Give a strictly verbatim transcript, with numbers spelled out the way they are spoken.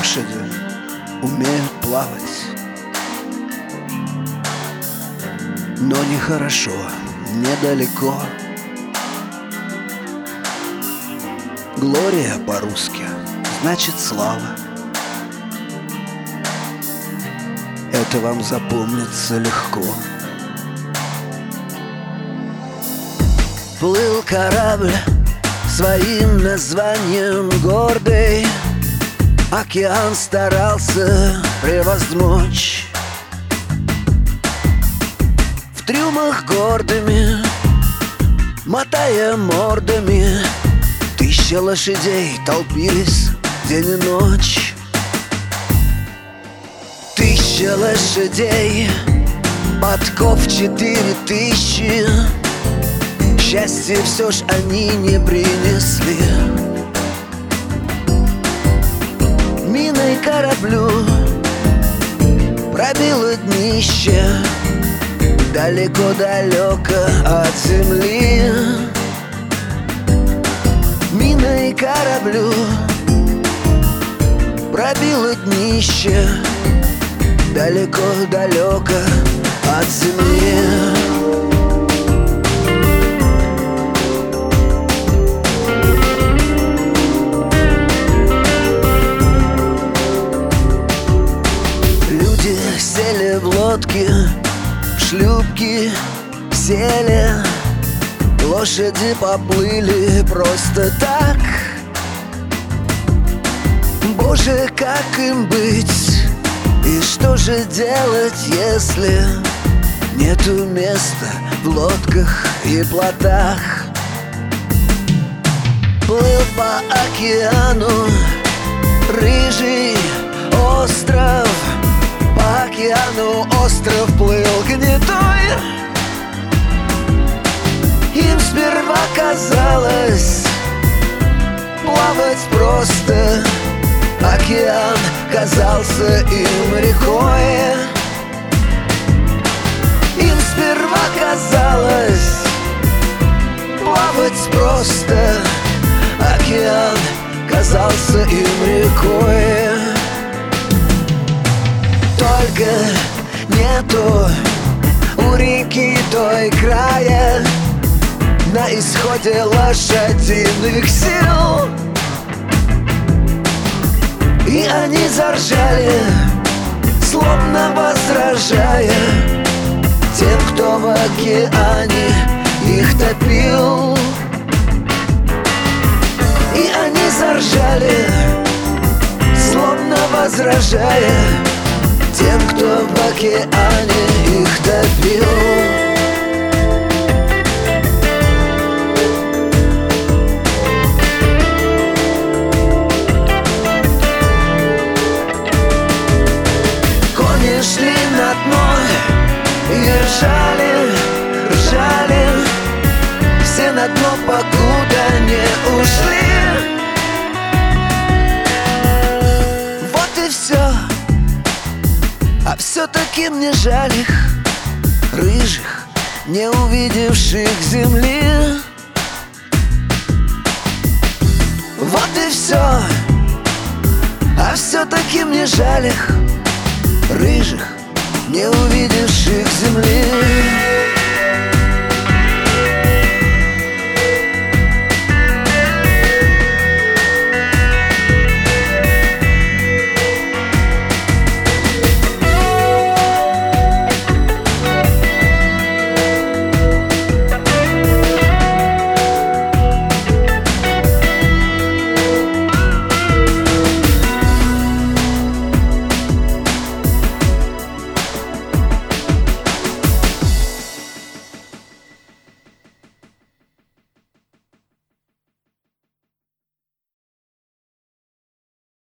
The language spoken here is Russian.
лошади умеют плавать, но нехорошо, недалеко. Глория по-русски значит слава. Это вам запомнится легко. Плыл корабль своим названием гордый, океан старался превозмочь. В трюмах гордыми, мотая мордами, тысяча лошадей толпились день и ночь. Тысяча лошадей, подков четыре тысячи. Счастье все ж они не принесли. Миной кораблю пробило днище далеко-далеко от земли. Миной кораблю пробило днище далеко-далеко от земли. Сели в лодки, в шлюпки сели, лошади поплыли просто так. Боже, как им быть? И что же делать, если нету места в лодках и плотах? Плыл по океану рыжий остров, по океану остров плыл гнетой. Им сперва казалось плавать просто, океан казался им рекой. Им сперва казалось плавать просто, океан казался им рекой. Только нету у реки той края, на исходе лошадиных сил. И они заржали, словно возражая тем, кто в океане их топил. И они заржали, словно возражая тем, кто в океане их топил. Кони шли на дно и ржали, ржали, все на дно, покуда не ушли. Вот и все. А все-таки мне жаль их, рыжих, не увидевших земли. Вот и все. А все-таки мне жаль их, рыжих, не увидевших земли.